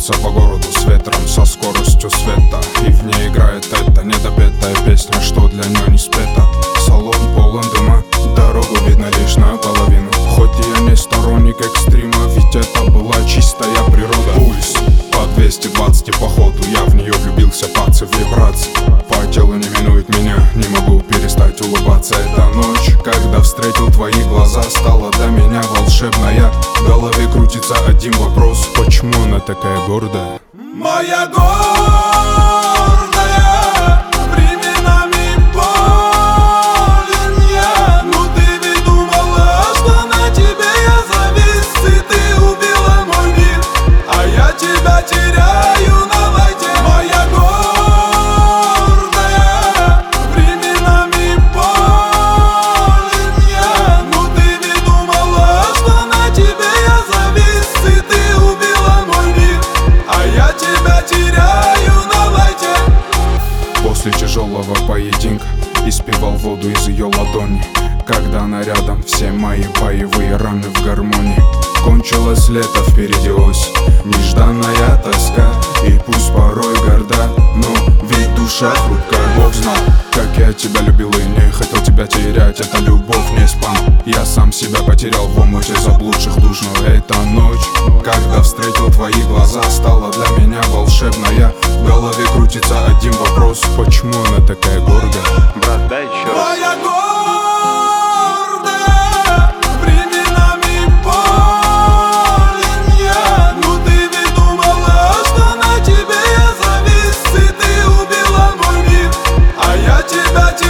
Несется по городу с ветром, со скоростью света, и в ней играет эта недопетая песня, что для нее не спета. Салон полон дыма, дорогу видно лишь наполовину. Хоть я не сторонник экстрима, ведь это была чистая природа. Пульс по 220 и походу я в нее влюбился, пацы в вибрации. По телу не минует меня, не могу перестать улыбаться. Эта ночь, когда встретил твои глаза, стала для меня волшебная. В голове крутится один вопрос: почему она такая гордая? Моя гордая, временами болен я. Ну ты ведь думала, что на тебе я завис, и ты убила мой мир, а я тебя теряю на лайте. Моя гордая, временами болен я. Ну ты ведь думала, что на тебе я завис, и ты убила мой мир, а я тебя теряю на лайте. После тяжелого поединка испивал воду из ее ладони. Когда она рядом, все мои боевые раны в гармонии. Кончилось лето, впереди осень, нежданная тоска. И пусть порой горда, но ведь душа хрупкая. Бог знал, как я тебя любил и не хотел тебя терять. Это любовь, не спам. Я сам себя потерял в омуте заблудших душ. Но эта ночь, когда встретил твои глаза, стала для меня волшебная. В голове крутится один вопрос: почему она такая гордая? Брат, дай еще раз. Моя гордая, временами болен я. Ну ты ведь думала, что на тебе я завис, и ты убила мой мир, а я тебя теряю.